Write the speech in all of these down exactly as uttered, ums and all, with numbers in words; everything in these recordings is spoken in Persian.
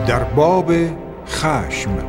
در باب خشم.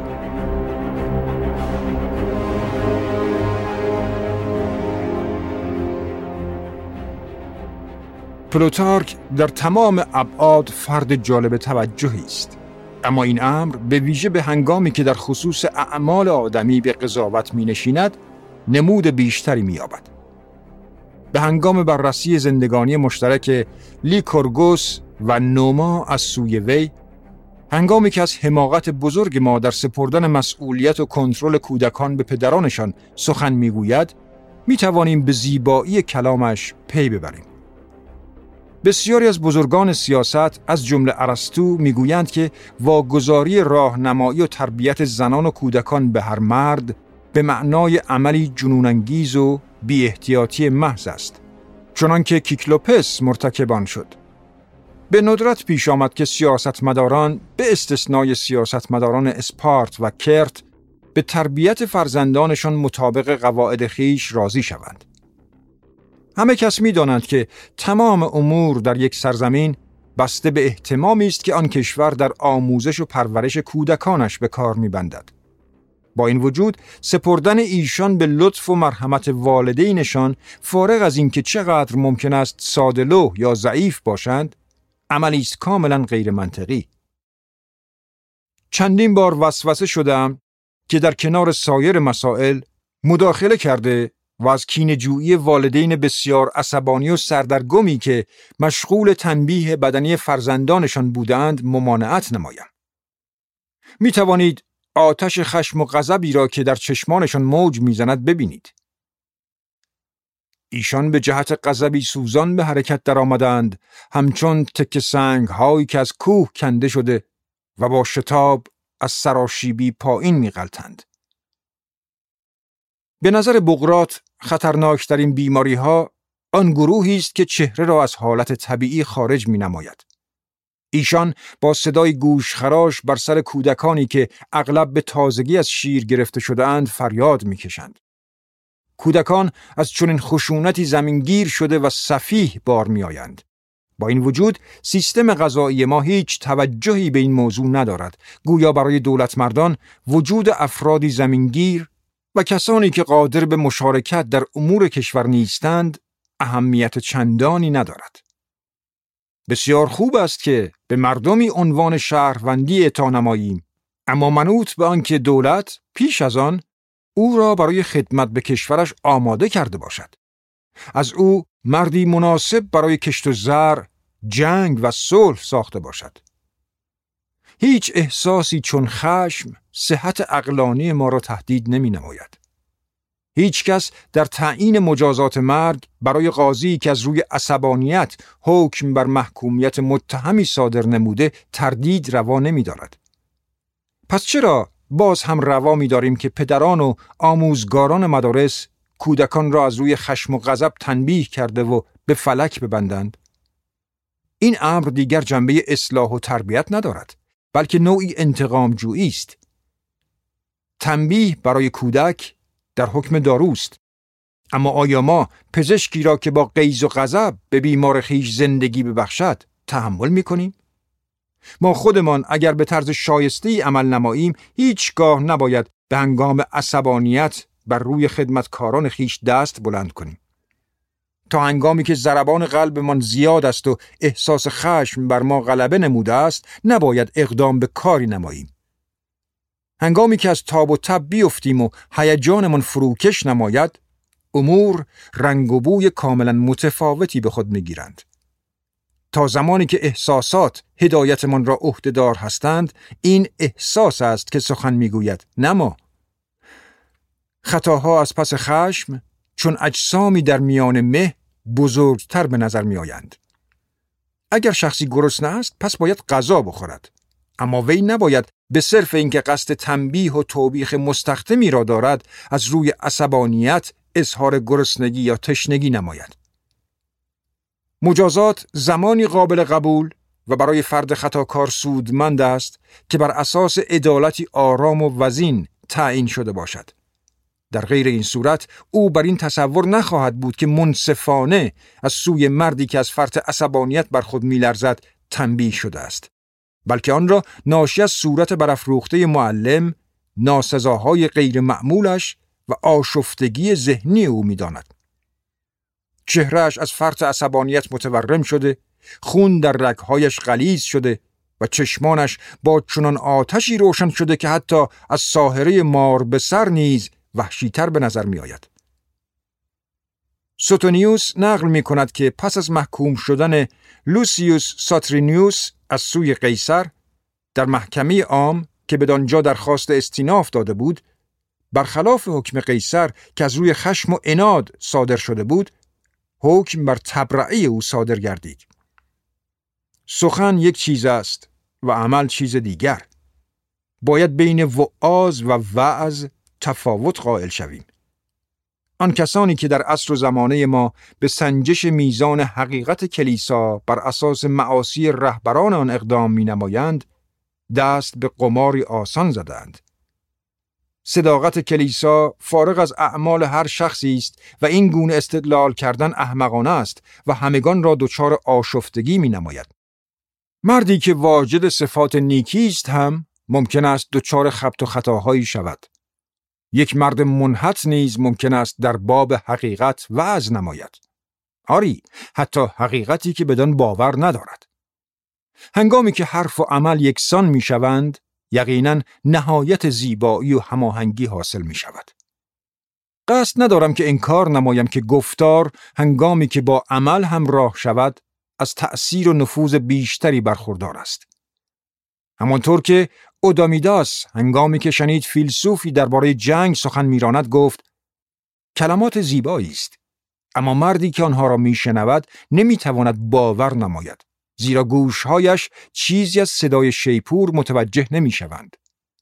پلوتارک در تمام ابعاد فرد جالب توجهی است، اما این امر به ویژه به هنگامی که در خصوص اعمال آدمی به قضاوت می نشیند نمود بیشتری می یابد. به هنگام بررسی زندگانی مشترک لیکورگوس و نوما از سوی وی، هنگامی که از حماقت بزرگ ما در سپردن مسئولیت و کنترل کودکان به پدرانشان سخن میگوید، می توانیم به زیبایی کلامش پی ببریم. بسیاری از بزرگان سیاست از جمله ارسطو میگویند که واگذاری راهنمایی و تربیت زنان و کودکان به هر مرد به معنای عملی جنون‌انگیز و بی احتیاطی محض است، چنانکه کیکلوپس مرتکب آن شد. به ندرت پیش آمد که سیاستمداران به استثنای سیاستمداران اسپارت و کرت به تربیت فرزندانشان مطابق قواعد خویش راضی شوند. همه کس می دانند که تمام امور در یک سرزمین بسته به اهتمامی است که آن کشور در آموزش و پرورش کودکانش به کار می بندد. با این وجود سپردن ایشان به لطف و مرحمت والدینشان، فارغ از اینکه چقدر ممکن است ساده‌لوح یا ضعیف باشند، عملی است کاملا غیر منطقی. چندین بار وسوسه شدم که در کنار سایر مسائل مداخله کرده و از کینه‌جویی والدین بسیار عصبانی و سردرگمی که مشغول تنبیه بدنی فرزندانشان بودند ممانعت نمایم. می توانید آتش خشم و غضبی را که در چشمانشان موج می‌زند ببینید. ایشان به جهت غضبی سوزان به حرکت در آمدند، همچون تکه سنگ هایی که از کوه کنده شده و با شتاب از سراشیبی پایین می‌غلتند. به نظر بقراط خطرناکترین بیماری ها آن گروهی است که چهره را از حالت طبیعی خارج می نماید. ایشان با صدای گوشخراش بر سر کودکانی که اغلب به تازگی از شیر گرفته شده‌اند فریاد می کشند. کودکان از چنین خشونتی زمینگیر شده و سفیه بار می آیند. با این وجود سیستم غذایی ما هیچ توجهی به این موضوع ندارد، گویا برای دولت مردان وجود افرادی زمینگیر و کسانی که قادر به مشارکت در امور کشور نیستند اهمیت چندانی ندارد. بسیار خوب است که به مردمی عنوان شهروندی اعطا نماییم، اما منوط به آنکه دولت پیش از آن او را برای خدمت به کشورش آماده کرده باشد. از او مردی مناسب برای کشت و زرع، جنگ و صلح ساخته باشد. هیچ احساسی چون خشم صحت عقلانی ما را تهدید نمی نماید. هیچ کس در تعیین مجازات مرگ برای قاضی که از روی عصبانیت حکم بر محکومیت متهمی صادر نموده تردید روا نمی دارد. پس چرا باز هم روا می داریم که پدران و آموزگاران مدارس کودکان را از روی خشم و غضب تنبیه کرده و به فلک ببندند؟ این امر دیگر جنبه اصلاح و تربیت ندارد، بلکه نوعی انتقام جویی است. تنبیه برای کودک در حکم داروست، اما آیا ما پزشکی را که با غیظ و غضب به بیمار خویش زندگی ببخشد تحمل می‌کنیم؟ ما خودمان اگر به طرز شایسته‌ای عمل نماییم هیچگاه نباید به هنگام عصبانیت بر روی خدمتکاران خویش دست بلند کنیم. تا هنگامی که ضربان قلبمان زیاد است و احساس خشم بر ما غلبه نموده است نباید اقدام به کاری نماییم. هنگامی که از تاب و تب بیفتیم و هیجانمان فروکش نماید، امور رنگ و بوی کاملا متفاوتی به خود میگیرند. تا زمانی که احساسات هدایتمان را عهده‌دار هستند، این احساس است که سخن میگوید، نه ما. خطاها از پس خشم چون اجسامی در میان مه بزرگتر به نظر می آیند. اگر شخصی گرسنه است پس باید غذا بخورد، اما وی نباید به صرف اینکه قصد تنبیه و توبیخ مستخدمی را دارد از روی عصبانیت اظهار گرسنگی یا تشنگی نماید. مجازات زمانی قابل قبول و برای فرد خطاکار سودمند است که بر اساس عدالتی آرام و وزین تعیین شده باشد. در غیر این صورت او بر این تصور نخواهد بود که منصفانه از سوی مردی که از فرط عصبانیت بر خود می‌لرزد تنبیه شده است. بلکه آن را ناشی از صورت برافروخته معلم، ناسزاهای غیر معمولش و آشفتگی ذهنی او می‌داند. چهرهش از فرط عصبانیت متورم شده، خون در رگ‌هایش غلیظ شده و چشمانش با چنان آتشی روشن شده که حتی از ساحره مار به سر نیز وحشی‌تر به نظر می‌آید. سوتونیوس نقل می‌کند که پس از محکوم شدن لوسیوس ساترینیوس از سوی قیصر در محکمه عام که بدانجا درخواست استیناف داده بود، برخلاف حکم قیصر که از روی خشم و عناد صادر شده بود، حکم بر تبرئه او صادر گردید. سخن یک چیز است و عمل چیز دیگر. باید بین وعاظ و وعظ تفاوت قائل شویم. آن کسانی که در عصر و زمانه ما به سنجش میزان حقیقت کلیسا بر اساس معاصی رهبران آن اقدام می نمایند، دست به قماری آسان زدند. صداقت کلیسا فارغ از اعمال هر شخصی است و این گونه استدلال کردن احمقانه است و همگان را دچار آشفتگی می نماید. مردی که واجد صفات نیکی است هم ممکن است دچار خبط و خطاهایی شود. یک مرد منحط نیز ممکن است در باب حقیقت وعظ نماید. آری، حتی حقیقتی که بدان باور ندارد. هنگامی که حرف و عمل یکسان می شوند، یقیناً نهایت زیبایی و هماهنگی حاصل می شود. قصد ندارم که انکار نمایم که گفتار هنگامی که با عمل همراه شود از تأثیر و نفوذ بیشتری برخوردار است. همانطور که اودامیداس هنگامی که شنید فیلسوفی درباره جنگ سخن می‌راند گفت: کلمات زیبایی است، اما مردی که آنها را میشنود نمیتواند باور نماید، زیرا گوشهایش چیزی از صدای شیپور متوجه نمیشوند.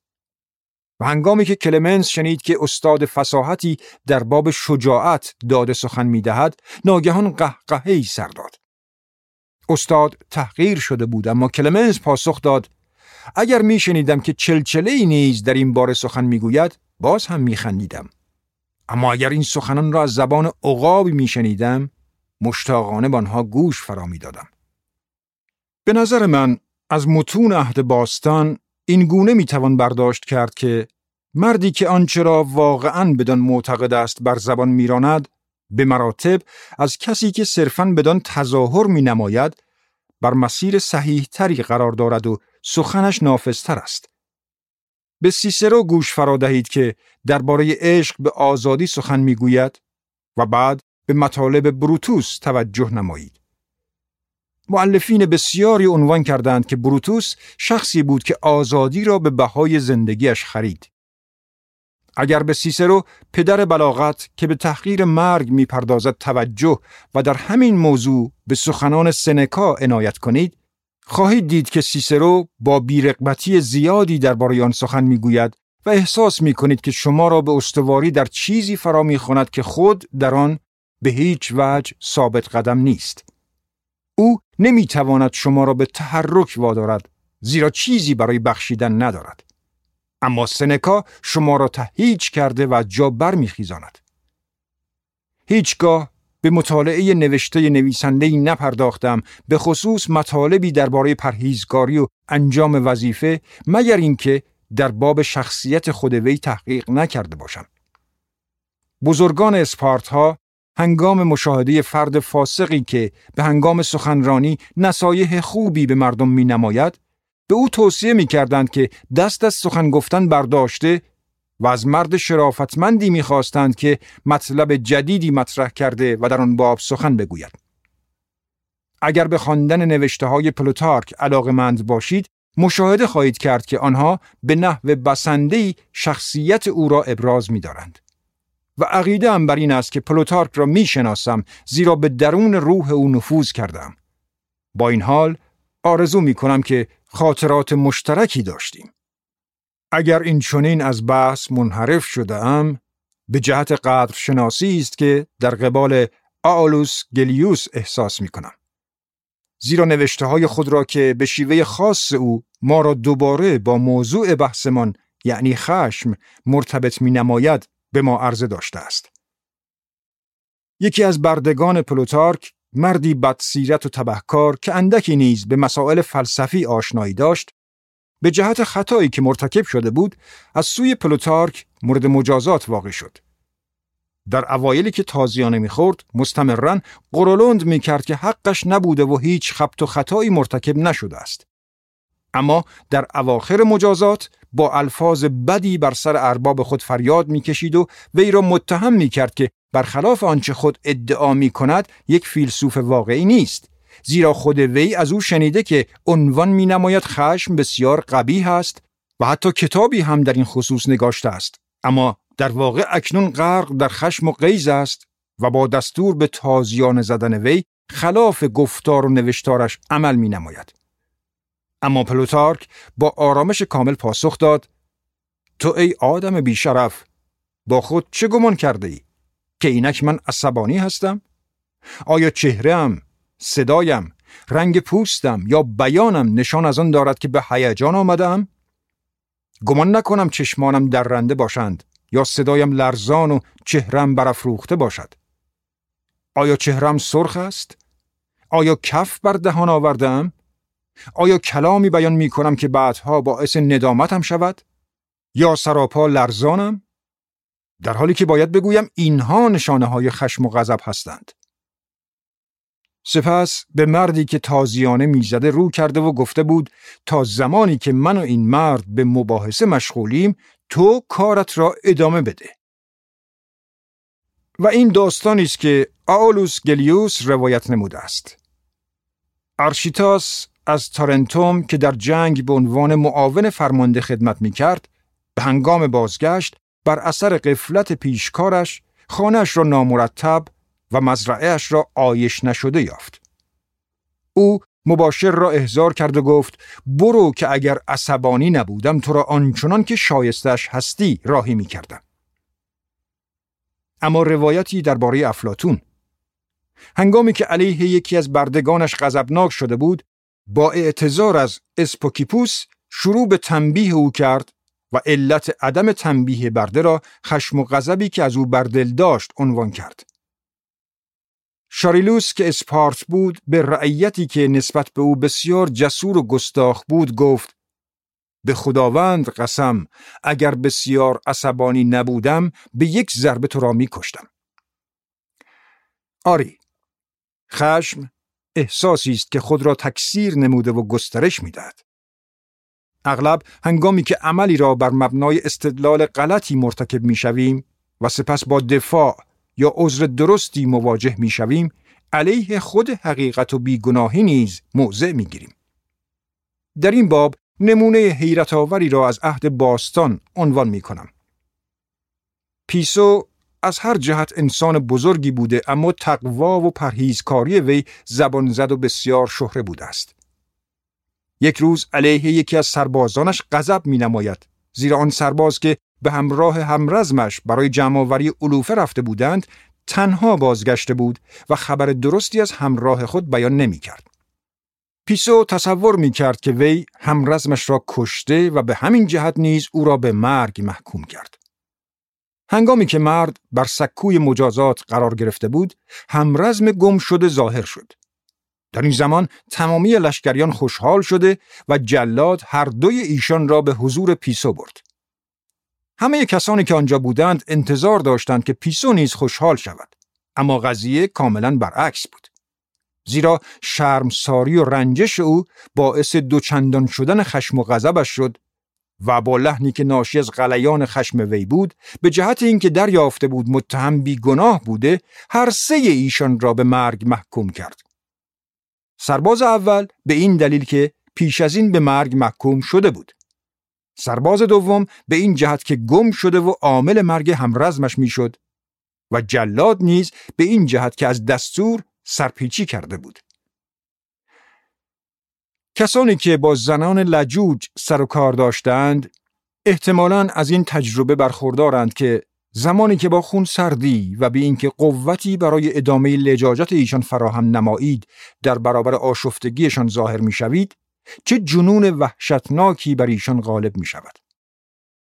و هنگامی که کلمنس شنید که استاد فصاحتی در باب شجاعت داده سخن میدهد، ناگهان قهقهه‌ای سر داد. استاد تحقیر شده بود، اما کلمنس پاسخ داد: اگر می شنیدم که چلچله‌ای نیز در این باره سخن می گوید، باز هم می خندیدم. اما اگر این سخنان را از زبان عقابی می شنیدم، مشتاقانه بانها گوش فرا می دادم. به نظر من از متون عهد باستان این گونه می توان برداشت کرد که مردی که آنچه را واقعاً بدان معتقد است بر زبان می راند، به مراتب از کسی که صرفاً بدان تظاهر می نماید بر مسیر صحیح تری قرار دارد و سخنش نافذتر است. به سیسرو گوش فرا دهید که درباره عشق به آزادی سخن میگوید و بعد به مطالب بروتوس توجه نمایید. مؤلفین بسیاری عنوان کردند که بروتوس شخصی بود که آزادی را به بهای زندگیش خرید. اگر به سیسرو پدر بلاغت که به تحقیر مرگ میپردازد توجه و در همین موضوع به سخنان سنکا عنایت کنید، خواهید دید که سیسرو با بی‌رغبتی زیادی درباره آن سخن میگوید و احساس میکنید که شما را به استواری در چیزی فرا میخواند که خود در آن به هیچ وجه ثابت قدم نیست. او نمیتواند شما را به تحرک وادارد، زیرا چیزی برای بخشیدن ندارد. اما سنکا شما را تهییج کرده و جا بر میخیزاند. هیچگاه به مطالعه نوشته نویسنده‌ای نپرداختم، به خصوص مطالبی درباره پرهیزکاری و انجام وظیفه، مگر اینکه در باب شخصیت خود وی تحقیق نکرده باشم. بزرگان اسپارتا هنگام مشاهده فرد فاسقی که به هنگام سخنرانی نصایح خوبی به مردم می نماید، به او توصیه می کردند که دست از سخن گفتن برداشته و از مرد شرافتمندی می خواستند که مطلب جدیدی مطرح کرده و در آن باب سخن بگوید. اگر به خواندن نوشته های پلوتارک علاقه‌مند باشید، مشاهده خواهید کرد که آنها به نحو بسنده‌ای شخصیت او را ابراز می دارند. و عقیده ام بر این است که پلوتارک را می شناسم، زیرا به درون روح او نفوذ کردم. با این حال آرزو می کنم که خاطرات مشترکی داشتیم. اگر این چنین از بحث منحرف شده ام، به جهت قدر شناسی است که در قبال آولوس گلیوس احساس می کنم. زیرا نوشته های خود را که به شیوه خاص او ما را دوباره با موضوع بحثمان یعنی خشم مرتبط می نماید به ما عرضه داشته است. یکی از بردگان پلوتارک مردی بدسیرت و تبهکار که اندکی نیز به مسائل فلسفی آشنایی داشت، به جهت خطایی که مرتکب شده بود از سوی پلوتارک مورد مجازات واقع شد. در اوایلی که تازیانه می‌خورد مستمراً قرولند می‌کرد که حقش نبوده و هیچ خبط و خطایی مرتکب نشده است. اما در اواخر مجازات با الفاظ بدی بر سر ارباب خود فریاد می‌کشید و وی را متهم می‌کرد که برخلاف آنچه خود ادعا می‌کند یک فیلسوف واقعی نیست، زیرا خود وی از او شنیده که عنوان می‌نماید خشم بسیار قبیح است و حتی کتابی هم در این خصوص نگاشته است، اما در واقع اکنون غرق در خشم و غیظ است و با دستور به تازیانه زدن وی خلاف گفتار و نوشتارش عمل می‌نماید. اما پلوتارک با آرامش کامل پاسخ داد: تو ای آدم بیشرف، با خود چه گمان کرده ای؟ که اینک من عصبانی هستم؟ آیا چهره‌ام، صدایم، رنگ پوستم یا بیانم نشان از آن دارد که به هیجان آمدم؟ گمان نکنم چشمانم درنده باشند یا صدایم لرزان و چهرم برافروخته باشد. آیا چهرم سرخ است؟ آیا کف بر دهان آوردم؟ آیا کلامی بیان می کنم که بعدها باعث ندامتم شود؟ یا سراپا لرزانم؟ در حالی که باید بگویم اینها نشانه های خشم و غضب هستند. سپس به مردی که تازیانه میزده رو کرده و گفته بود تا زمانی که من و این مرد به مباحثه مشغولیم تو کارت را ادامه بده. و این داستانی است که آولوس گلیوس روایت نموده است. ارشیتاس از تارنتوم که در جنگ به عنوان معاون فرمانده خدمت می‌کرد، به هنگام بازگشت بر اثر غفلت پیشکارش خانه‌اش را نامرتب و مزرعه‌اش را آیش نشده یافت. او مباشر را احضار کرد و گفت برو که اگر عصبانی نبودم تو را آنچنان که شایستش هستی راهی می کردم. اما روایتی درباره افلاطون: هنگامی که علیه یکی از بردگانش غضبناک شده بود، با اعتذار از اسپوکیپوس شروع به تنبیه او کرد و علت عدم تنبیه برده را خشم و غضبی که از او بر دل داشت عنوان کرد. شاریلوس که اسپارت بود به رعیتی که نسبت به او بسیار جسور و گستاخ بود گفت به خداوند قسم اگر بسیار عصبانی نبودم به یک ضربه تو را می کشتم. آری، خشم احساسی است که خود را تکثیر نموده و گسترش می دهد. اغلب هنگامی که عملی را بر مبنای استدلال غلطی مرتکب می شویم و سپس با دفاع یا عذر درستی مواجه می شویم، علیه خود حقیقت و بیگناهی نیز موضع می گیریم. در این باب نمونه حیرت آوری را از عهد باستان عنوان می کنم. پیسو از هر جهت انسان بزرگی بوده، اما تقوا و پرهیزکاری وی زبان زد و بسیار شهره بوده است. یک روز علیه یکی از سربازانش غضب می نماید، زیرا آن سرباز که به همراه همرزمش برای جمع‌آوری علوفه رفته بودند تنها بازگشته بود و خبر درستی از همراه خود بیان نمی کرد. پیسو تصور می کرد که وی همرزمش را کشته و به همین جهت نیز او را به مرگ محکوم کرد. هنگامی که مرد بر سکوی مجازات قرار گرفته بود، همرزم گم شده ظاهر شد. در این زمان تمامی لشکریان خوشحال شده و جلاد هر دوی ایشان را به حضور پیسو برد. همه کسانی که آنجا بودند انتظار داشتند که پیسو نیز خوشحال شود، اما قضیه کاملا برعکس بود. زیرا شرمساری و رنجش او باعث دوچندان شدن خشم و غضبش شد و با لحنی که ناشی از غلیان خشم وی بود، به جهت اینکه دریافته بود متهم بیگناه بوده، هر سه ایشان را به مرگ محکوم کرد. سرباز اول به این دلیل که پیش از این به مرگ محکوم شده بود. سرباز دوم به این جهت که گم شده و عامل مرگ همرزمش میشد و جلاد نیز به این جهت که از دستور سرپیچی کرده بود. کسانی که با زنان لجوج سر و کار داشتند احتمالاً از این تجربه برخوردارند که زمانی که با خون سردی و به اینکه قوتی برای ادامه لجاجت ایشان فراهم نمایید در برابر آشفتگیشان ظاهر میشوید، چه جنون وحشتناکی بر ایشان غالب می شود.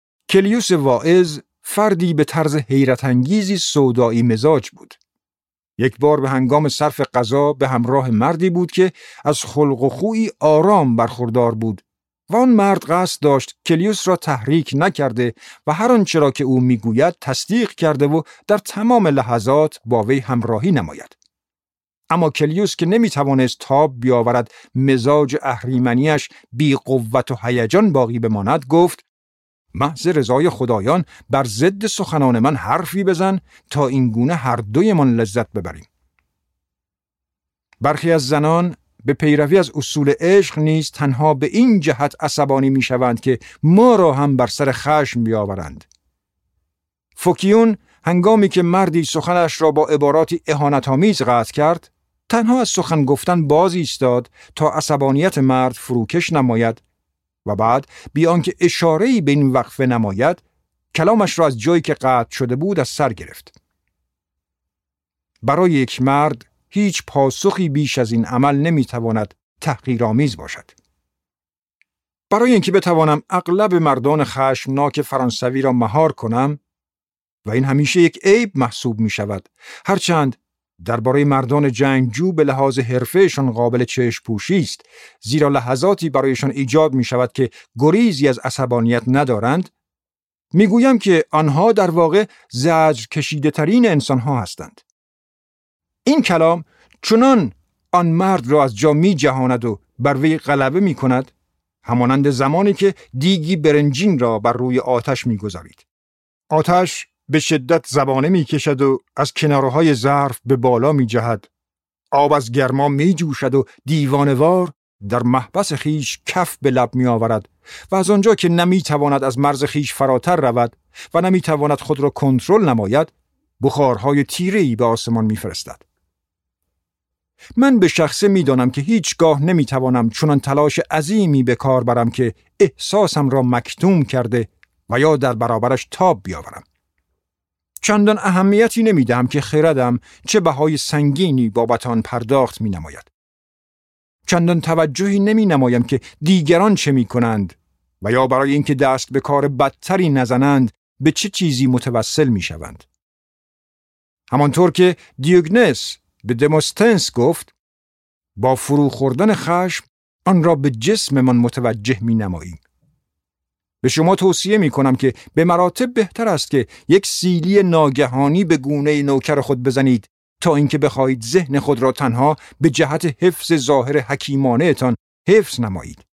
کلیوس واعظ فردی به طرز حیرت انگیزی سودایی مزاج بود. یک بار به هنگام صرف غذا به همراه مردی بود که از خلق و خویی آرام برخوردار بود و آن مرد قصد داشت کلیوس را تحریک نکرده و هر آنچه را که او میگوید تصدیق کرده و در تمام لحظات با وی همراهی نماید. اما کلیوس که نمیتوانست تاب بیاورد مزاج اهریمنیش بی قوت و هیجان باقی بماند، گفت: محض رضای خدایان بر ضد سخنان من حرفی بزن تا این گونه هر دویمان لذت ببریم. برخی از زنان به پیروی از اصول عشق نیز تنها به این جهت عصبانی می شوند که ما را هم بر سر خشم بیاورند. فوکیون هنگامی که مردی سخنش را با عباراتی اهانت‌آمیز قطع کرد، تنها از سخن گفتن باز ایستاد تا عصبانیت مرد فروکش نماید و بعد بی آنکه اشاره‌ای به این وقفه نماید، کلامش را از جایی که قطع شده بود از سر گرفت. برای یک مرد هیچ پاسخی بیش از این عمل نمیتواند تحقیرآمیز باشد. برای اینکه بتوانم اغلب مردان خشمناک فرانسوی را مهار کنم، و این همیشه یک عیب محسوب می شود، هرچند درباره مردان جنگجو به لحاظ حرفه‌شان قابل چشم پوشی است، زیرا لحظاتی برایشان ایجاد می شود که گریزی از عصبانیت ندارند، می گویم که آنها در واقع زجر کشیده ترین انسان ها هستند. این کلام چنان آن مرد را از جا می جهاند و بر وی غلبه می کند، همانند زمانی که دیگی برنجین را بر روی آتش می گذارید. آتش به شدت زبانه می کشد و از کنارهای ظرف به بالا می جهد. آب از گرما می جوشد و دیوانوار در محبس خیش کف به لب می آورد و از آنجا که نمی تواند از مرز خیش فراتر رود و نمی تواند خود را کنترل نماید، بخارهای تیره‌ای به آسمان می فرستد. من به شخصه می دانم که هیچگاه نمی توانم چنان تلاش عظیمی به کار برم که احساسم را مکتوم کرده و یا در برابرش تاب بیاورم. چندان اهمیتی نمی دهم که خردم چه بهای سنگینی بابت آن پرداخت می نماید. چندان توجهی نمی نمایم که دیگران چه می کنند و یا برای اینکه دست به کار بدتری نزنند به چه چیزی متوسل می شوند. همانطور که دیوگنس به دموستنس گفت: با فرو خوردن خشم آن را به جسم من متوجه می نماییم. به شما توصیه می کنم که به مراتب بهتر است که یک سیلی ناگهانی به گونه نوکر خود بزنید تا اینکه بخواهید ذهن خود را تنها به جهت حفظ ظاهر حکیمانه تان حفظ نمایید.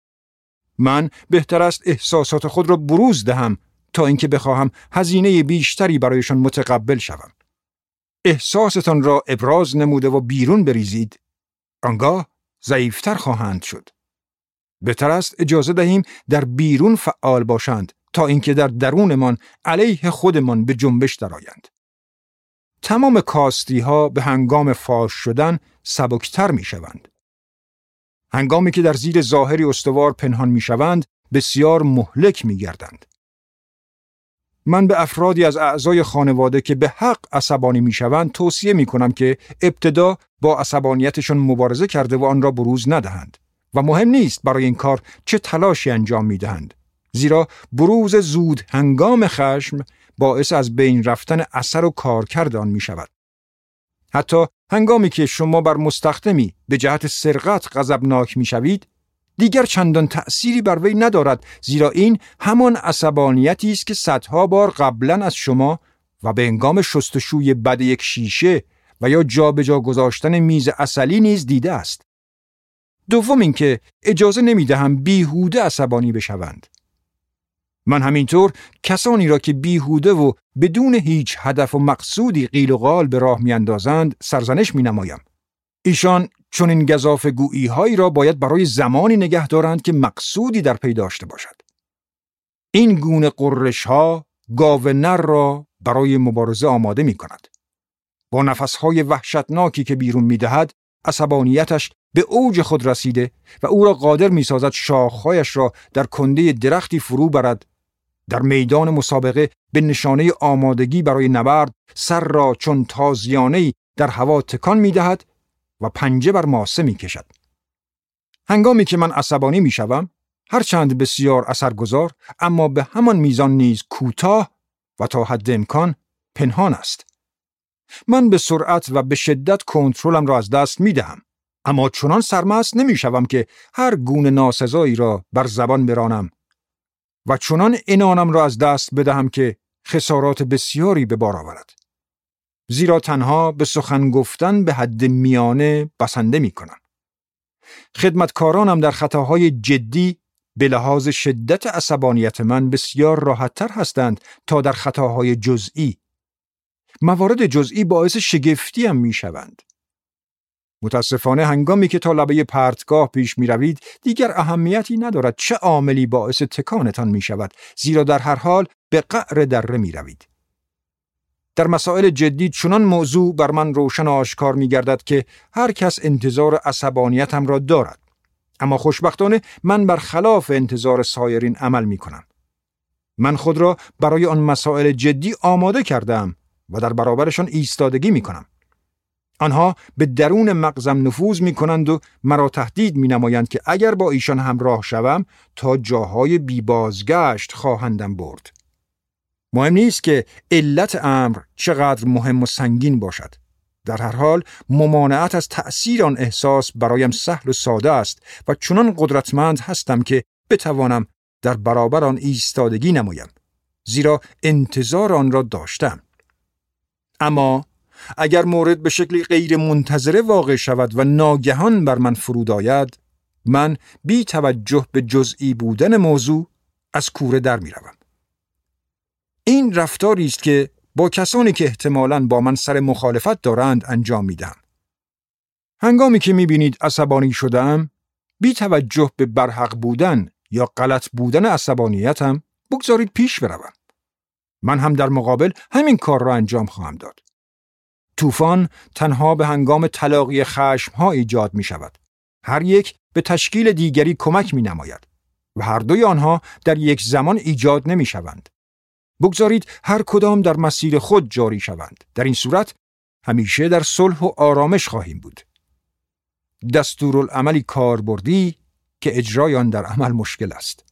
من بهتر است احساسات خود را بروز دهم تا اینکه بخواهم هزینه بیشتری برایشان متقبل شوم. احساستان را ابراز نموده و بیرون بریزید، آنگاه ضعیفتر خواهند شد. بهتر است اجازه دهیم در بیرون فعال باشند تا اینکه در درونمان علیه خودمان به جنبش درآیند. تمام کاستی ها به هنگام فاش شدن سبکتر می شوند. هنگامی که در زیر ظاهری استوار پنهان می شوند بسیار مهلک می گردند. من به افرادی از اعضای خانواده که به حق عصبانی می شوند توصیه می کنم که ابتدا با عصبانیتشان مبارزه کرده و آن را بروز ندهند و مهم نیست برای این کار چه تلاشی انجام می دهند، زیرا بروز زود هنگام خشم باعث از بین رفتن اثر و کارکرد آن می شود. حتی هنگامی که شما بر مستخدمی به جهت سرقت غضبناک می شوید، دیگر چندان تأثیری بر وی ندارد، زیرا این همان عصبانیتی است که صدها بار قبلا از شما و به هنگام شستشوی بد یک شیشه و یا جابجا گذاشتن میز عسلی نیز دیده است. دوم اینکه اجازه نمیدهم بیهوده عصبانی بشوند. من همینطور کسانی را که بیهوده و بدون هیچ هدف و مقصودی قیل و قال به راه میاندازند سرزنش مینمایم. ایشان چون این گزافه گویی هایی را باید برای زمانی نگه دارند که مقصودی در پی داشته باشد. این گونه قررش ها گاو نر را برای مبارزه آماده می کند. با نفس های وحشتناکی که بیرون می دهد، عصبانیتش به اوج خود رسیده و او را قادر می سازد شاخهایش را در کنده درختی فرو برد، در میدان مسابقه به نشانه آمادگی برای نبرد سر را چون تازیانه‌ای در هوا تکان می دهد و پنجه بر ماسه می کشد. هنگامی که من عصبانی می شوم، هرچند بسیار اثرگذار اما به همان میزان نیز کوتاه و تا حد امکان پنهان است. من به سرعت و به شدت کنترلم را از دست می دهم. اما چنان سرمست نمی شوم که هر گونه ناسزایی را بر زبان برانم و چنان عنانم را از دست بدهم که خسارات بسیاری به بار آورد. زیرا تنها به سخن گفتن به حد میانه بسنده می کنم. خدمتکارانم در خطاهای جدی به لحاظ شدت عصبانیت من بسیار راحت‌تر هستند تا در خطاهای جزئی. موارد جزئی باعث شگفتی هم می شوند. متاسفانه هنگامی که تا لبه پرتگاه پیش می روید دیگر اهمیتی ندارد چه عاملی باعث تکانتان می شود، زیرا در هر حال به قعر دره می روید. در مسائل جدی چنان موضوع بر من روشن و آشکار می گردد که هر کس انتظار عصبانیتم را دارد. اما خوشبختانه من برخلاف انتظار سایرین عمل می کنم. من خود را برای آن مسائل جدی آماده کردم و در برابرشان ایستادگی می کنم. آنها به درون مغزم نفوذ می کنند و مرا تهدید می نمایند که اگر با ایشان همراه شوم تا جاهای بی بازگشت خواهندم برد. مهم نیست که علت امر چقدر مهم و سنگین باشد. در هر حال ممانعت از تأثیر آن احساس برایم سهل و ساده است و چنان قدرتمند هستم که بتوانم در برابر آن ایستادگی نمایم، زیرا انتظار آن را داشتم. اما اگر مورد به شکلی غیر منتظره واقع شود و ناگهان بر من فرود آید، من بی توجه به جزئی بودن موضوع از کوره در می روم. این رفتاری است که با کسانی که احتمالاً با من سر مخالفت دارند انجام می دهم. هنگامی که می بینید عصبانی شدم، بی توجه به برحق بودن یا غلط بودن عصبانیتم بگذارید پیش بروم. من هم در مقابل همین کار را انجام خواهم داد. طوفان تنها به هنگام تلاقی خشم‌ها ایجاد می شود. هر یک به تشکیل دیگری کمک می نماید و هر دوی آنها در یک زمان ایجاد نمی شوند. بگذارید هر کدام در مسیر خود جاری شوند. در این صورت همیشه در صلح و آرامش خواهیم بود. دستورالعملی کاربردی که اجرای آن در عمل مشکل است.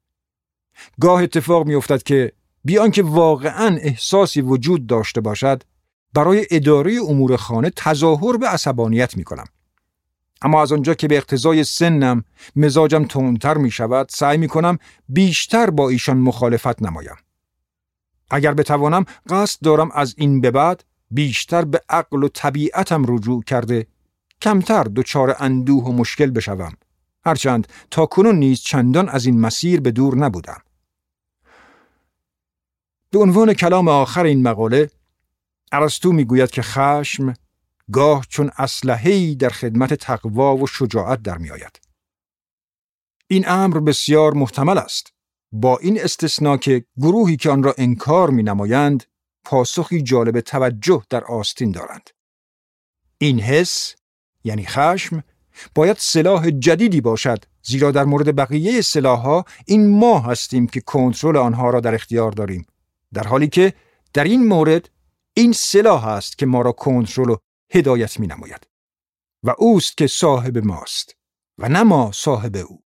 گاه اتفاق می افتد که بیان که واقعاً احساسی وجود داشته باشد، برای اداره امور خانه تظاهر به عصبانیت می کنم. اما از آنجا که به اقتضای سنم مزاجم تندتر می شود، سعی می کنم بیشتر با ایشان مخالفت نمایم. اگر بتوانم قصد دارم از این به بعد بیشتر به عقل و طبیعتم رجوع کرده، کمتر دچار اندوه و مشکل بشوم، هرچند تا کنون نیز چندان از این مسیر به دور نبودم. به عنوان کلام آخر این مقاله، ارسطو میگوید که خشم گاه چون اسلحه‌ای در خدمت تقوا و شجاعت در می آید. این امر بسیار محتمل است، با این استثناء که گروهی که آن را انکار می نمایند پاسخی جالب توجه در آستین دارند. این حس، یعنی خشم، باید سلاح جدیدی باشد، زیرا در مورد بقیه سلاح‌ها این ما هستیم که کنترل آنها را در اختیار داریم، در حالی که در این مورد این سلاح است که ما را کنترل و هدایت می نماید و اوست که صاحب ماست و نه ما صاحب او.